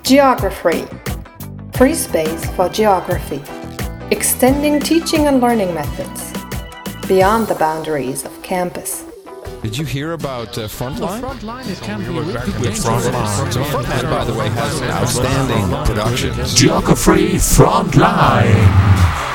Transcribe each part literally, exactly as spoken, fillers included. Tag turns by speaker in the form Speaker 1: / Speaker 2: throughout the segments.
Speaker 1: Geography. Free space for geography. Extending teaching and learning methods beyond the boundaries of campus.
Speaker 2: Did you hear about uh, Frontline?
Speaker 3: Well, Frontline, it can be
Speaker 2: with
Speaker 3: Frontline.
Speaker 2: So Frontline, by the way, has outstanding productions.
Speaker 4: Geography Frontline.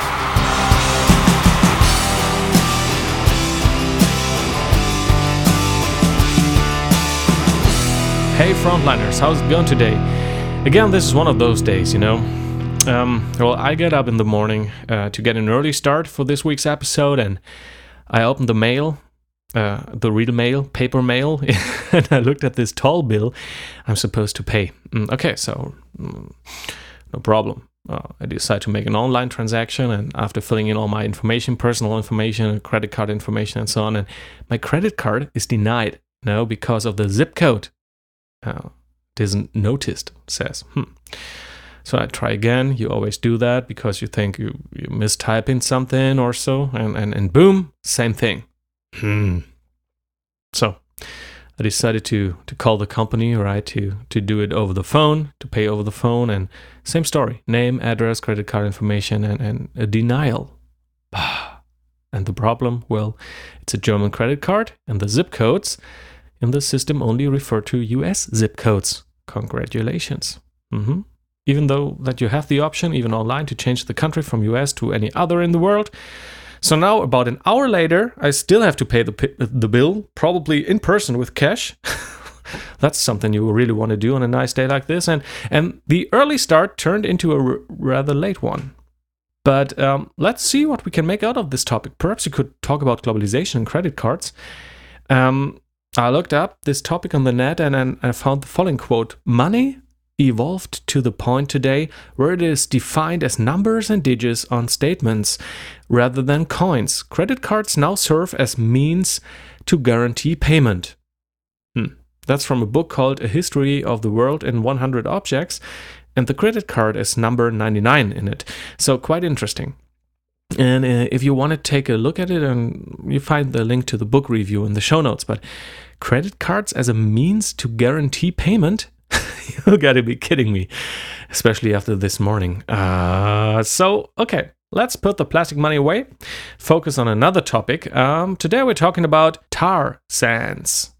Speaker 3: Hey Frontliners, how's it going today? Again, this is one of those days, you know. Um, well, I get up in the morning uh, to get an early start for this week's episode, and I opened the mail, uh, the real mail, paper mail, and I looked at this toll bill I'm supposed to pay. Mm, okay, so mm, no problem. Uh, I decided to make an online transaction, and after filling in all my information, personal information, credit card information, and so on, and my credit card is denied now because of the zip code. Uh, it isn't noticed, it says. Hmm. So I try again. You always do that because you think you, you mistype in something or so, and, and, and boom, same thing. Hmm. So I decided to to call the company, right, to, to do it over the phone, to pay over the phone, and same story. Name, address, credit card information, and, and a denial. And the problem, well, it's a German credit card, and the zip codes in the system only refer to U S zip codes. Congratulations. Mm-hmm. Even though that you have the option, even online, to change the country from U S to any other in the world. So now, about an hour later, I still have to pay the the bill, probably in person with cash. That's something you really want to do on a nice day like this. And, and the early start turned into a r- rather late one. But um, let's see what we can make out of this topic. Perhaps you could talk about globalization and credit cards. Um... I looked up this topic on the net and, and I found the following quote. Money evolved to the point today where it is defined as numbers and digits on statements rather than coins. Credit cards now serve as means to guarantee payment. Hmm. That's from a book called A History of the World in one hundred Objects, and the credit card is number ninety-nine in it. So quite interesting. And uh, if you want to take a look at it, and you find the link to the book review in the show notes. But credit cards as a means to guarantee payment? You gotta be kidding me, especially after this morning. Uh, so, okay, let's put the plastic money away. Focus on another topic. Um, today we're talking about tar sands.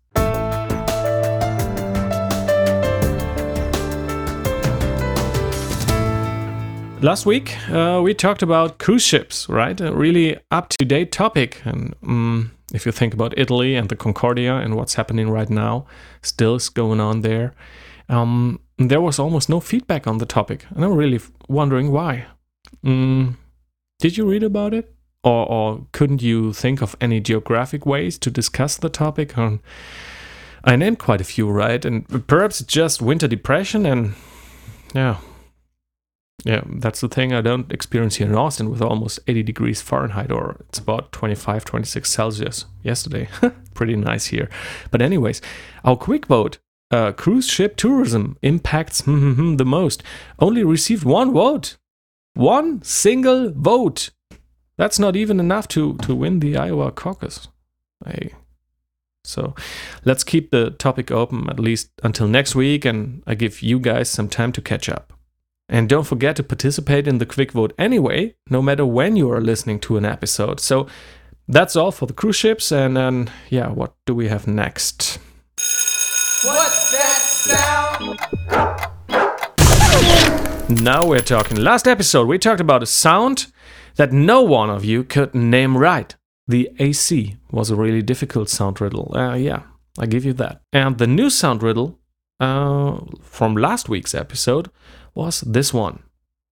Speaker 3: Last week, uh, we talked about cruise ships, right? A really up-to-date topic. And um, if you think about Italy and the Concordia and what's happening right now, still is going on there, um, there was almost no feedback on the topic. And I'm really wondering why. Um, did you read about it? Or, or couldn't you think of any geographic ways to discuss the topic? Um, I named quite a few, right? And perhaps it's just winter depression and, yeah... Yeah, that's the thing I don't experience here in Austin with almost eighty degrees Fahrenheit, or it's about twenty-five, twenty-six Celsius yesterday. Pretty nice here. But anyways, our quick vote, uh, cruise ship tourism impacts the most, only received one vote. One single vote. That's not even enough to, to win the Iowa caucus. Hey. So let's keep the topic open at least until next week, and I give you guys some time to catch up. And don't forget to participate in the quick vote anyway, no matter when you are listening to an episode. So that's all for the cruise ships. And then, yeah, what do we have next?
Speaker 5: What's that
Speaker 3: sound? Now we're talking. Last episode, we talked about a sound that no one of you could name right. The A C was a really difficult sound riddle. Uh, yeah, I give you that. And the new sound riddle uh, from last week's episode was this one.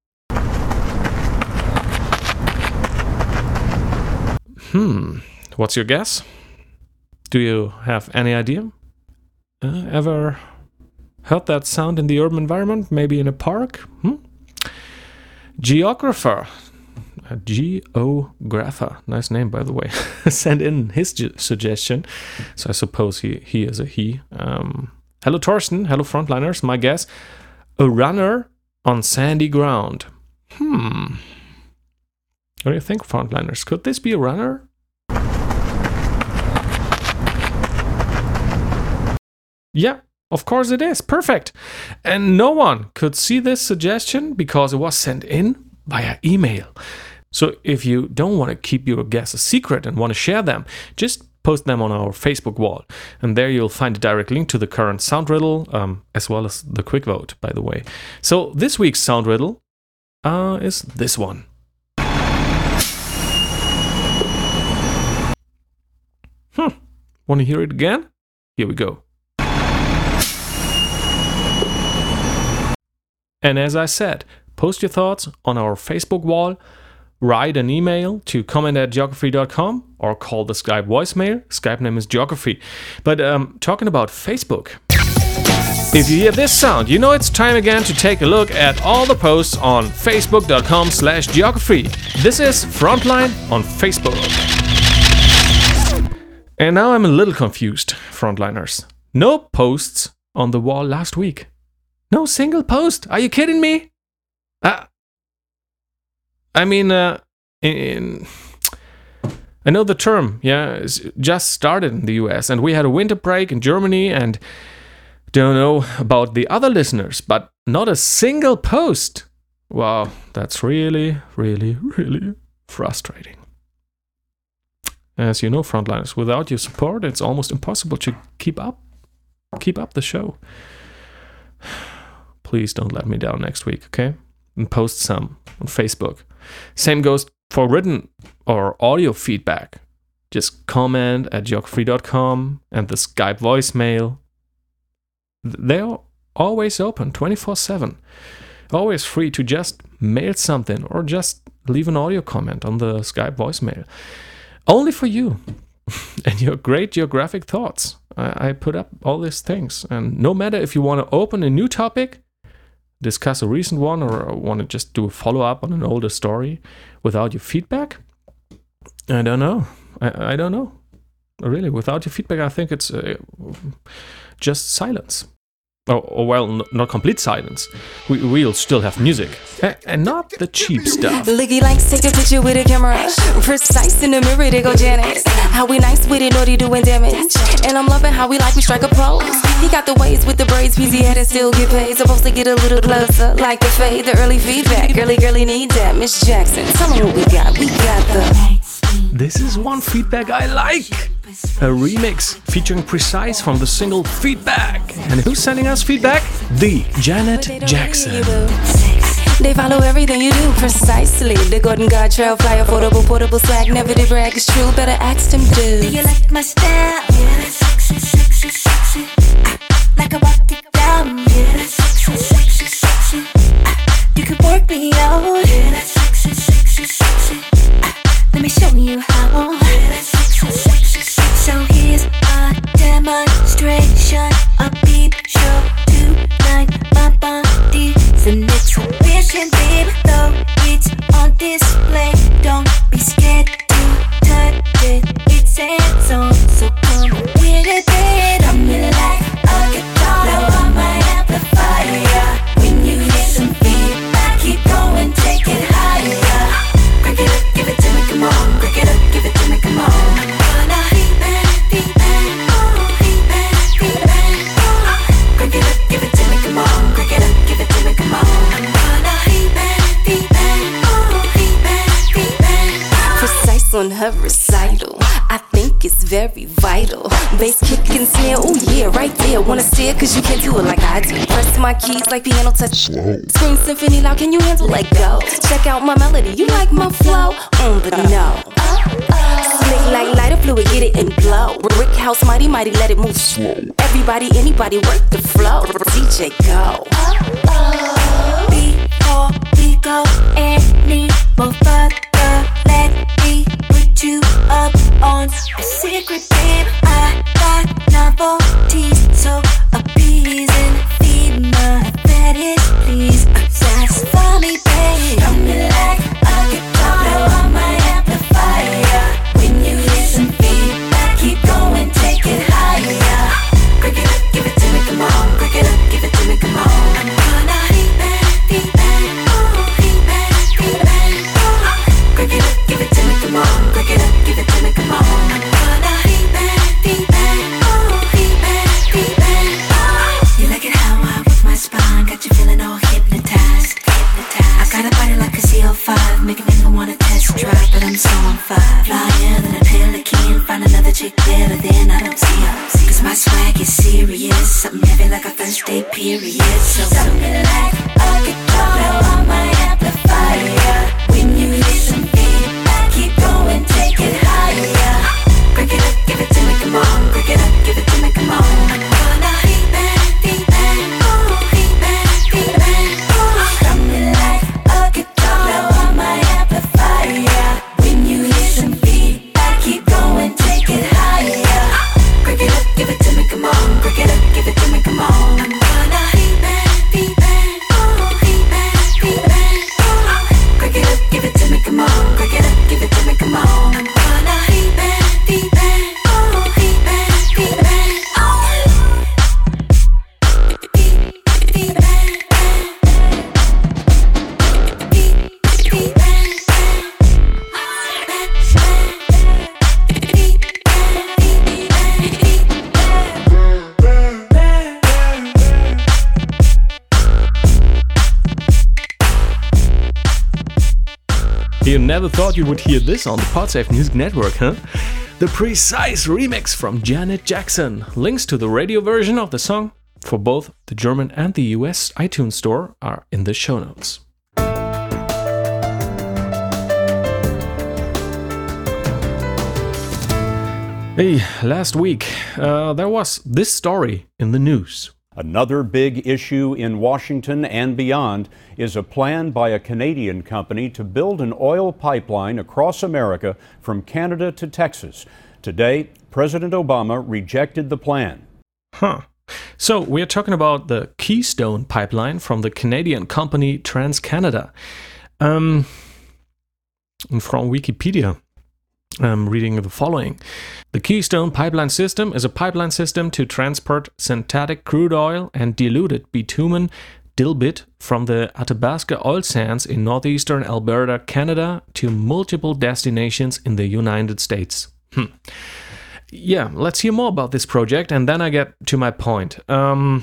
Speaker 3: Hmm, what's your guess? Do you have any idea? Uh, ever heard that sound in the urban environment? Maybe in a park? Hmm? Geographer. A geographer. Nice name, by the way. Send in his ge- suggestion. So I suppose he, he is a he. Um, hello, Torsten. Hello, Frontliners. My guess. A runner on sandy ground. Hmm. What do you think, Frontliners? Could this be a runner? Yeah, Of course it is. Perfect. And no one could see this suggestion because it was sent in via email. So if you don't want to keep your guess a secret and want to share them, just post them on our Facebook wall. And there you'll find a direct link to the current sound riddle, um, as well as the quick vote, by the way. So this week's sound riddle uh, is this one. Hmm. Want to hear it again? Here we go. And as I said, post your thoughts on our Facebook wall, write an email to comment at geography dot com or call the Skype voicemail. Skype name is Geography. But um, talking about Facebook, if you hear this sound, you know it's time again to take a look at all the posts on facebook dot com slash geography. This is Frontline on Facebook. And now I'm a little confused, Frontliners. No posts on the wall last week. No single post. Are you kidding me? Uh, I mean, uh, in, in, I know the term, yeah, it's just started in the U S and we had a winter break in Germany and don't know about the other listeners, but not a single post. Wow, that's really, really, really frustrating. As you know, Frontliners, without your support, it's almost impossible to keep up, keep up the show. Please don't let me down next week, okay? And post some on Facebook. Same goes for written or audio feedback. Just comment at geography dot com and the Skype voicemail. They're always open, twenty-four seven. Always free to just mail something or just leave an audio comment on the Skype voicemail. Only for you and your great geographic thoughts. I, I put up all these things. And no matter if you want to open a new topic, discuss a recent one, or want to just do a follow-up on an older story without your feedback, I don't know. I, I don't know. Really, without your feedback, I think it's uh, just silence. Or, or well, n- not complete silence. We, we'll still have music. A- and not the cheap stuff.
Speaker 6: Looky likes take a picture with a camera. Precise in the mirror, they go Janet. How we nice with it, naughty doing damage. And I'm loving how we like we strike a pose. He got the waves with the braids, peasy head and still get paid. Supposed to get a little closer, like the fade, the early feedback. Girly, girly need that. Miss Jackson, tell me what we got. We got the...
Speaker 3: This is one feedback I like. A remix featuring Precise from the single Feedback. And who's sending us feedback? The Janet Jackson.
Speaker 6: They follow everything you do precisely. The Golden God Trail, fly affordable, portable swag. Never did brag, it's true, better ask them dudes.
Speaker 7: Do you like my style? Yeah, sexy, sexy, sexy. I like a walk it down. Yeah, sexy, sexy, sexy. I, you could work me out. Yeah, sexy, sexy, sexy. I, let me show you how. Yeah, sexy, sexy, sexy. So here's a demonstration, a peep show tonight. My body's an exhibition, babe. Though it's on display, don't be scared to touch it. It's hands on, so come with it, babe. I'm like a guitar, blow on my amplifier. When you hear some feedback, keep going, take it higher. Crank it up, give it to me, come on. Crank it up, give it to me, come on.
Speaker 6: On her recital, I think it's very vital. Bass kick and snare, oh yeah, right there. Wanna steer cause you can't do it like I do. Press my keys like piano touch. Scream symphony loud, can you handle let go? Check out my melody, you like my flow? Mm, but no. Slick like lighter fluid, get it and blow. Brick house, mighty mighty, let it move slow. Everybody, anybody, work the flow. D J go.
Speaker 7: Before we go any more further, let me put you up on a secret, babe. I got novelties, so appeasing. Feed my fetish, please. Satisfy me, babe. Come me like a guitar, blow on my amplifier. When you hear some feedback, keep going, take it higher. Crank it up, give it to me, come on. Crank it up, give it to me, come on. I'm gonna feedback, feedback, oh, feedback, feedback, oh. Crank it up, give it to me, come on. Crank it up, give it to me, come on. I'm gonna feedback, feedback. and I don't see ya. Cause my swag is serious, something heavy like a first day period. So something like a guitar on my amplifier. When you hear some feedback, keep going, take it higher. Break it up, give it to me, come on. Break it up, give it to me, come on. I'm gonna feedback, feedback, oh, feedback, feedback, oh. Something like a guitar on my amplifier. When you hear some feedback, keep going, take it higher. Break it up, give it to me, come on. Break it up, give it to me, come on. I'm gonna feedback, feedback, oh, feedback, feedback, oh. Break it up, give it to me, come on. Break it up, give it to me, come on. I'm gonna feedback, feedback, oh, feedback, feedback, oh. Feedback, feedback,
Speaker 3: You never thought you would hear this on the Podsafe Music Network, huh? The Precise remix from Janet Jackson. Links to the radio version of the song for both the German and the U S iTunes store are in the show notes. Hey, last week uh, there was this story in the news.
Speaker 8: Another big issue in Washington and beyond is a plan by a Canadian company to build an oil pipeline across America from Canada to Texas. Today, President Obama rejected the plan.
Speaker 3: Huh. So we're talking about the Keystone Pipeline from the Canadian company TransCanada. Um, from Wikipedia, I'm reading the following. The Keystone Pipeline System is a pipeline system to transport synthetic crude oil and diluted bitumen dilbit from the Athabasca oil sands in northeastern Alberta, Canada, to multiple destinations in the United States. Hmm. Yeah, let's hear more about this project and then I get to my point. Um...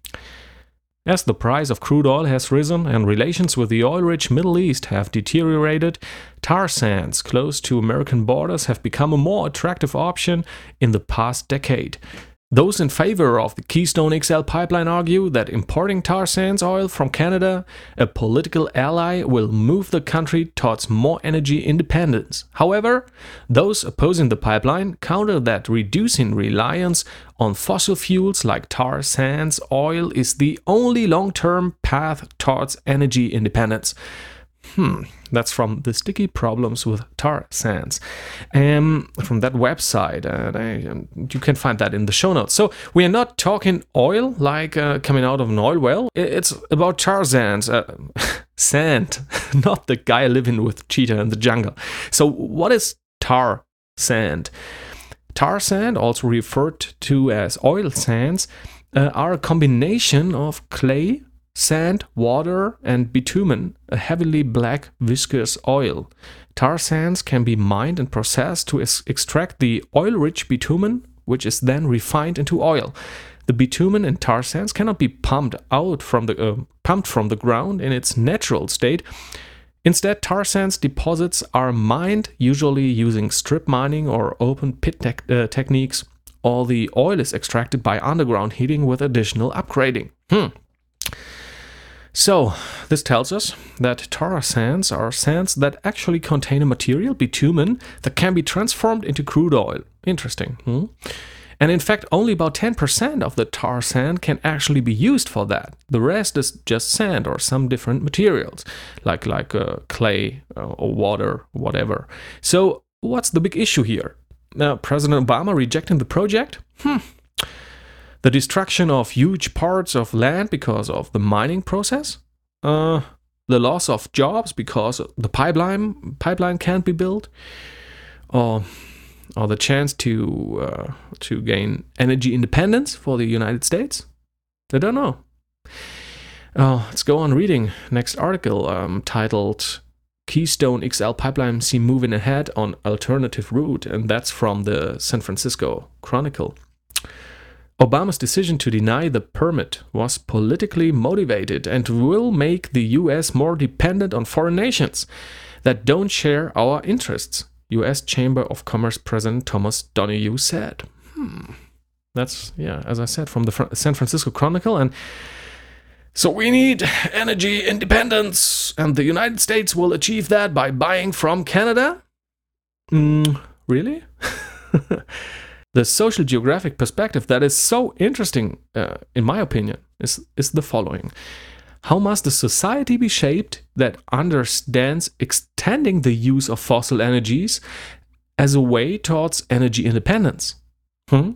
Speaker 3: As the price of crude oil has risen and relations with the oil-rich Middle East have deteriorated, tar sands close to American borders have become a more attractive option in the past decade. Those in favor of the Keystone X L pipeline argue that importing tar sands oil from Canada, a political ally, will move the country towards more energy independence. However, those opposing the pipeline counter that reducing reliance on fossil fuels like tar sands oil is the only long-term path towards energy independence. Hmm, that's from the Sticky Problems with Tar Sands, um, from that website. Uh, they, um, you can find that in the show notes. So we are not talking oil like uh, coming out of an oil well. It's about tar sands, uh, sand, not the guy living with cheetah in the jungle. So what is tar sand? Tar sand, also referred to as oil sands, uh, are a combination of clay, sand, water, and bitumen, a heavily black viscous oil. Tar sands can be mined and processed to ex- extract the oil-rich bitumen, which is then refined into oil. The bitumen in tar sands cannot be pumped out from the uh, pumped from the ground in its natural state. Instead, tar sands deposits are mined, usually using strip mining or open pit te- uh, techniques. All the oil is extracted by underground heating with additional upgrading. Hmm. So, this tells us that tar sands are sands that actually contain a material, bitumen, that can be transformed into crude oil. Interesting. Hmm? And in fact, only about ten percent of the tar sand can actually be used for that. The rest is just sand or some different materials, like, like uh, clay uh, or water, whatever. So, what's the big issue here? Now, President Obama rejecting the project? Hmm. The destruction of huge parts of land because of the mining process? Uh, the loss of jobs because the pipeline pipeline can't be built? Or, or the chance to uh, to gain energy independence for the United States? I don't know. Uh, let's go on reading. Next article um, titled Keystone X L Pipeline Seen Moving Ahead on Alternative Route, and that's from the San Francisco Chronicle. Obama's decision to deny the permit was politically motivated and will make the U S more dependent on foreign nations that don't share our interests, U S Chamber of Commerce President Thomas Donahue said. Hmm. Hmm. That's, yeah, as I said, from the Fr- San Francisco Chronicle. And so we need energy independence, and the United States will achieve that by buying from Canada? Mm, really? The social geographic perspective that is so interesting, uh, in my opinion, is, is the following. How must a society be shaped that understands extending the use of fossil energies as a way towards energy independence? Hmm?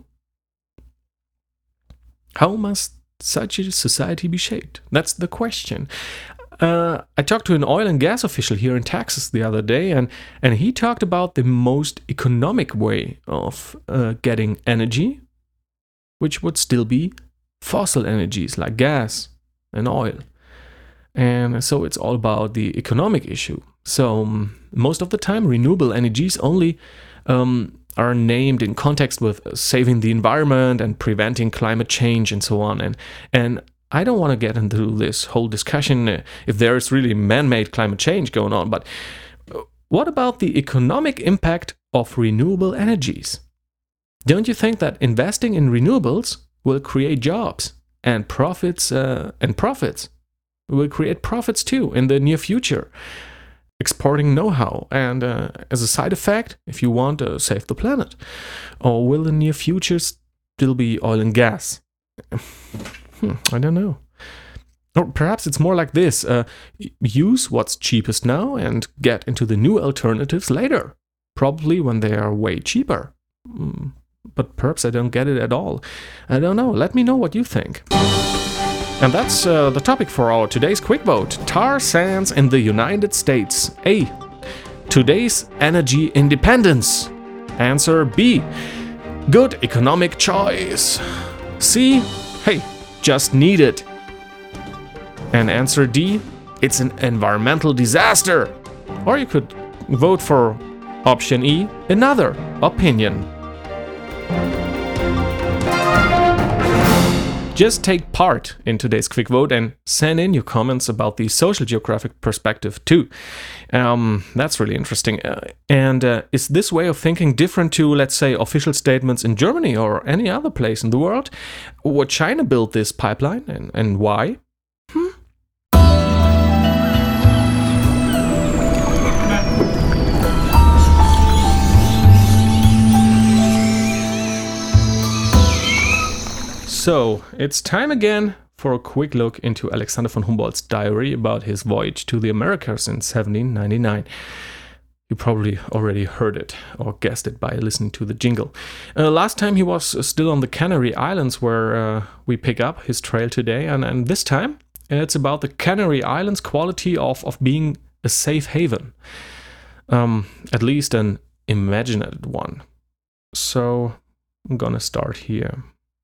Speaker 3: How must such a society be shaped? That's the question. Uh, I talked to an oil and gas official here in Texas the other day, and, and he talked about the most economic way of uh, getting energy, which would still be fossil energies like gas and oil. And so it's all about the economic issue. So um, most of the time, renewable energies only um, are named in context with saving the environment and preventing climate change and so on. And and I don't want to get into this whole discussion uh, if there is really man-made climate change going on. But what about the economic impact of renewable energies? Don't you think that investing in renewables will create jobs and profits uh, and profits? Will create profits too in the near future, exporting know-how, and uh, as a side effect, if you want to save the planet? Or will the near future still be oil and gas? hmm, I don't know. Or perhaps it's more like this, uh, use what's cheapest now and get into the new alternatives later, probably when they are way cheaper. Mm, but perhaps I don't get it at all. I don't know. Let me know what you think. And that's uh, the topic for our today's quick vote. Tar sands in the United States. A. Today's energy independence. Answer B. Good economic choice. C. Hey, just need it. And answer D. It's an environmental disaster. Or you could vote for option E. Another opinion. Just take part in today's quick vote and send in your comments about the social geographic perspective too. Um, that's really interesting. Uh, and uh, is this way of thinking different to, let's say, official statements in Germany or any other place in the world? Would China build this pipeline, and, and why? Hmm? So, it's time again for a quick look into Alexander von Humboldt's diary about his voyage to the Americas in seventeen ninety-nine. You probably already heard it or guessed it by listening to the jingle. Uh, last time he was still on the Canary Islands, where uh, we pick up his trail today, and, and this time it's about the Canary Islands' quality of, of being a safe haven. Um, at least an imagined one. So, I'm gonna start here.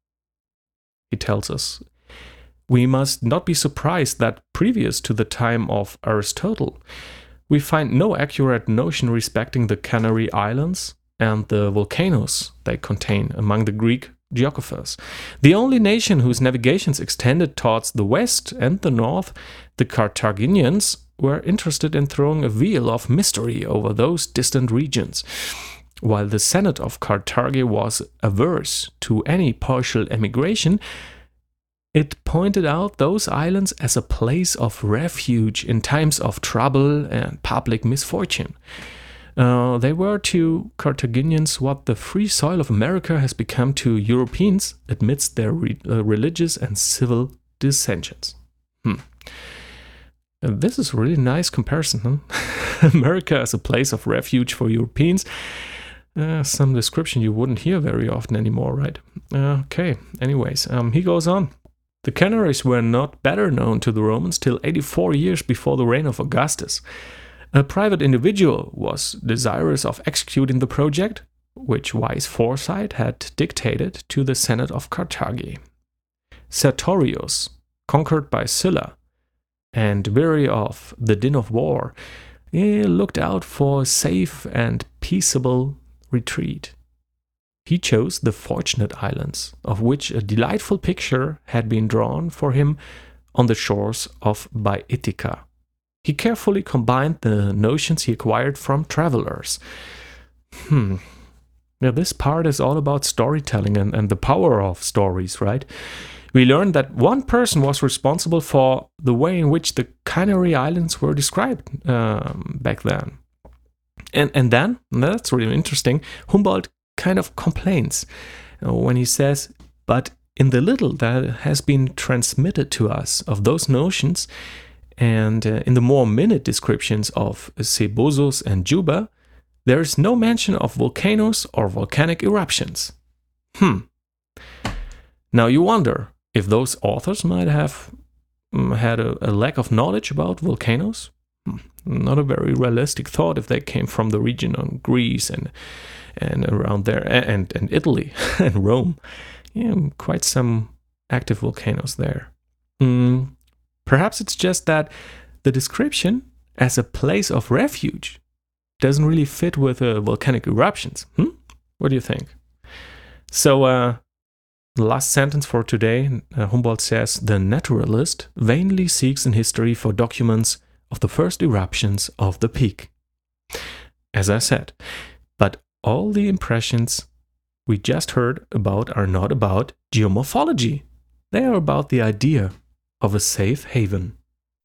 Speaker 3: He tells us, we must not be surprised that previous to the time of Aristotle, we find no accurate notion respecting the Canary Islands and the volcanoes they contain among the Greek geographers. The only nation whose navigations extended towards the west and the north, the Carthaginians, were interested in throwing a veil of mystery over those distant regions. While the Senate of Carthage was averse to any partial emigration, it pointed out those islands as a place of refuge in times of trouble and public misfortune. Uh, they were to Carthaginians what the free soil of America has become to Europeans amidst their re- uh, religious and civil dissensions. Hmm. And this is a really nice comparison, huh? America as a place of refuge for Europeans. Uh, some description you wouldn't hear very often anymore, right? Uh, okay, anyways, um, he goes on. The Canaries were not better known to the Romans till eighty-four years before the reign of Augustus. A private individual was desirous of executing the project, which wise foresight had dictated to the Senate of Carthage. Sertorius, conquered by Sylla, and weary of the din of war, he looked out for a safe and peaceable retreat. He chose the Fortunate Islands, of which a delightful picture had been drawn for him on the shores of Baetica. He carefully combined the notions he acquired from travelers. Hmm. Yeah, this part is all about storytelling and, and the power of stories, right? We learned that one person was responsible for the way in which the Canary Islands were described um, back then. And and then, and that's really interesting, Humboldt kind of complains uh, when he says, but in the little that has been transmitted to us of those notions, and uh, in the more minute descriptions of Cebosos and Juba, there is no mention of volcanoes or volcanic eruptions. Hmm. Now you wonder if those authors might have um, had a, a lack of knowledge about volcanoes. Hmm. Not a very realistic thought if they came from the region of Greece and and around there, and, and Italy and Rome. Yeah, quite some active volcanoes there. Mm, perhaps it's just that the description as a place of refuge doesn't really fit with uh, volcanic eruptions. Hmm? What do you think? So, uh, the last sentence for today, uh, Humboldt says, the naturalist vainly seeks in history for documents of the first eruptions of the peak. As I said, but all the impressions we just heard about are not about geomorphology. They are about the idea of a safe haven.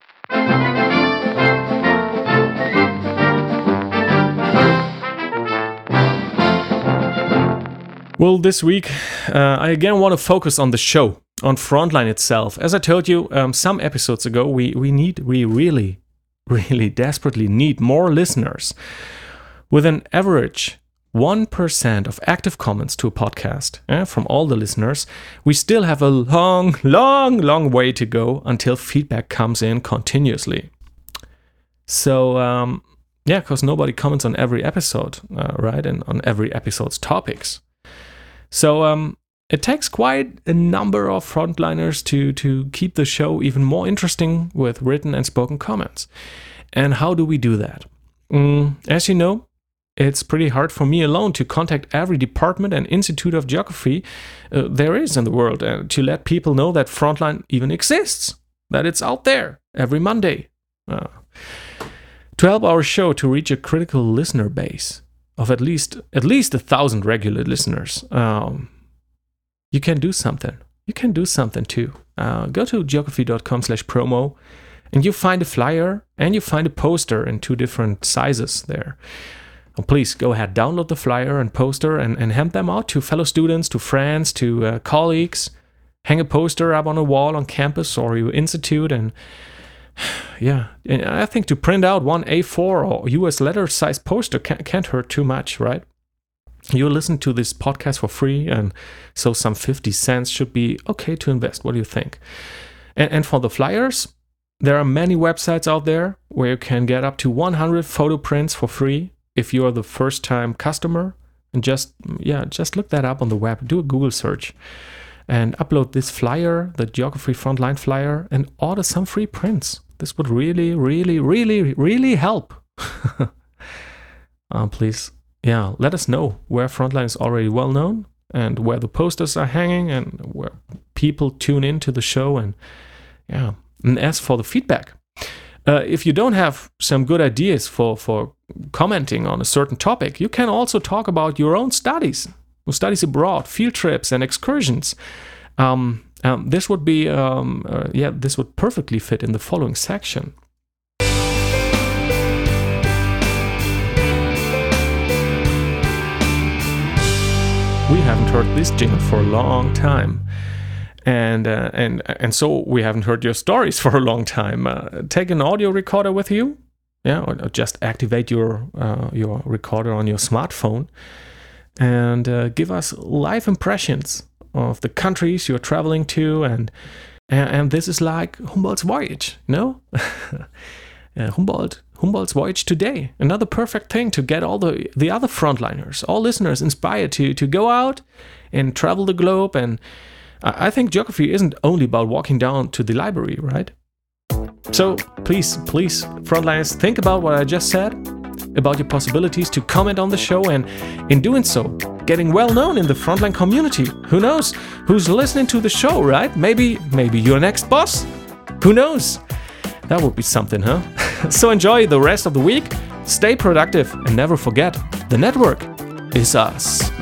Speaker 3: Well, this week, uh, I again want to focus on the show, on Frontline itself. As I told you um, some episodes ago, we, we need, we really, really desperately need more listeners. With an average one percent of active comments to a podcast eh, from all the listeners, we still have a long, long, long way to go until feedback comes in continuously. So, um, yeah, because nobody comments on every episode, uh, right, and on every episode's topics. So um, it takes quite a number of frontliners to, to keep the show even more interesting with written and spoken comments. And how do we do that? Mm, as you know, it's pretty hard for me alone to contact every department and institute of geography uh, there is in the world uh, to let people know that Frontline even exists, that it's out there every Monday. Uh, to help our show to reach a critical listener base of at least at least a thousand regular listeners, um, you can do something. You can do something too. Uh, go to geography.com slash promo and you find a flyer and you find a poster in two different sizes there. Oh, please go ahead, download the flyer and poster and, and hand them out to fellow students, to friends, to uh, colleagues. Hang a poster up on a wall on campus or your institute. And yeah, and I think to print out one A four or U S letter size poster can't, can't hurt too much, right? You listen to this podcast for free, and so some fifty cents should be okay to invest. What do you think? And, and for the flyers, there are many websites out there where you can get up to one hundred photo prints for free if you are the first time customer. And just, yeah, just look that up on the web. Do a Google search and upload this flyer, the Geography Frontline flyer, and order some free prints. This would really, really, really, really help. uh, please, yeah, let us know where Frontline is already well known and where the posters are hanging and where people tune into the show. And yeah, and as for the feedback, uh, if you don't have some good ideas for, for commenting on a certain topic, you can also talk about your own studies, studies abroad, field trips and excursions. Um, um, this would be, um, uh, yeah, this would perfectly fit in the following section. We haven't heard this jingle for a long time. And uh, and and so we haven't heard your stories for a long time. Uh, take an audio recorder with you, yeah, or, or just activate your uh, your recorder on your smartphone, and uh, give us live impressions of the countries you're traveling to, and and, and this is like Humboldt's voyage, you know, uh, Humboldt Humboldt's voyage today. Another perfect thing to get all the the other frontliners, all listeners inspired to to go out and travel the globe. And I think geography isn't only about walking down to the library, right? So please, please, frontliners, think about what I just said, about your possibilities to comment on the show, and in doing so, getting well known in the Frontline community. Who knows who's listening to the show, right? Maybe, maybe your next boss? Who knows? That would be something, huh? So enjoy the rest of the week, stay productive, and never forget, the network is us.